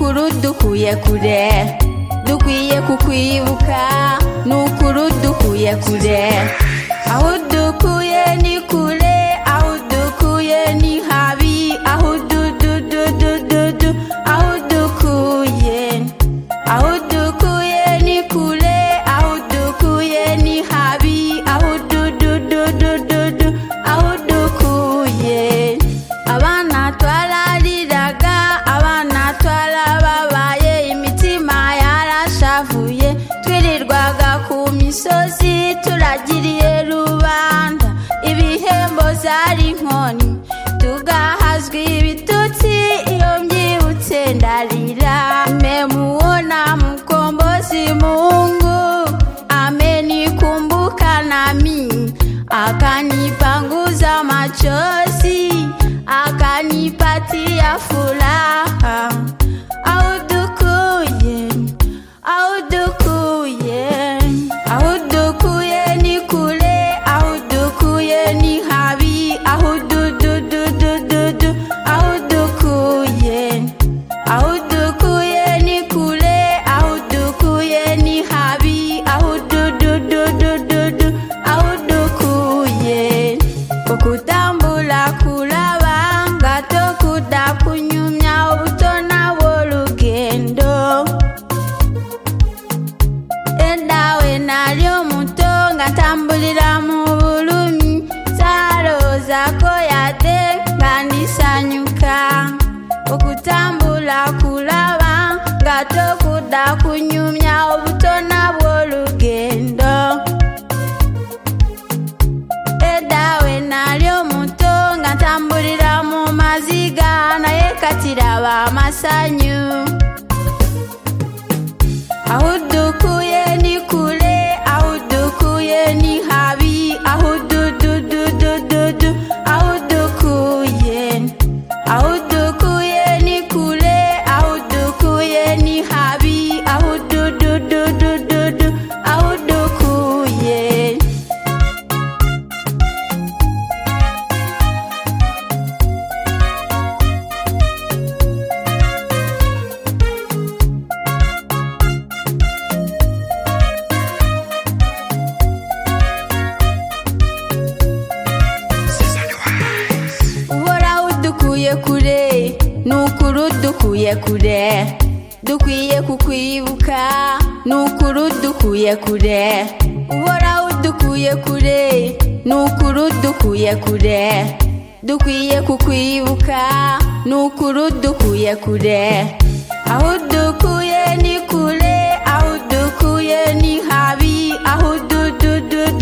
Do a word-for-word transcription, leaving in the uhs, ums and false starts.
nukuru dukuye kure dukwiye kukwibuka nukuru dukuye kure aho dukuye ni kure aho dukuye ni habi aho du du du du du du aho dukuye aho dukuye ni kure aho dukuye ni habi aho du du du du du du aho dukuye abana twarariraga abana twarababaye imitima yarashavuye twirirwaga ku misozi turagiriye rubanda ibihembo zari inkoni tugahazwa ibitutsi iyo mbyibutse ndarira memuona mkombozi Mungu amenikumbuka nami akanipanguza machozi akanipatia furaha audukuye audukuye audukuye ni kule audukuye ni habi audu du du du du du audukuye audukuye ni kule audukuye ni habi audu du du du du du audukuye okutambula kulaba ngato kuda kunyumya obutona bw'olugendo endawe nalyo muto ngatambulira mu bulumi saalowoozaako yate nga ndisanyuka okutambula kulaba ngato kuda kunyumya obutona bw'olugendo edawe nalyo muto ngatambulira mu maziga naye katiraba amasanyu aho dukuye ni kule aho dukuye ni habi aho du du du du du du aho dukuye aho dukuye ni kule aho dukuye ni habi aho du du du du du du aho dukuye Uhora udukuye kure nukuru dukuye kure dukwiye kukwibuka nukuru dukuye kure Uhora udukuye kure nukuru dukuye kure dukwiye kukwibuka nukuru dukuye kure aho dukuye ni kure aho dukuye ni habi aho du du du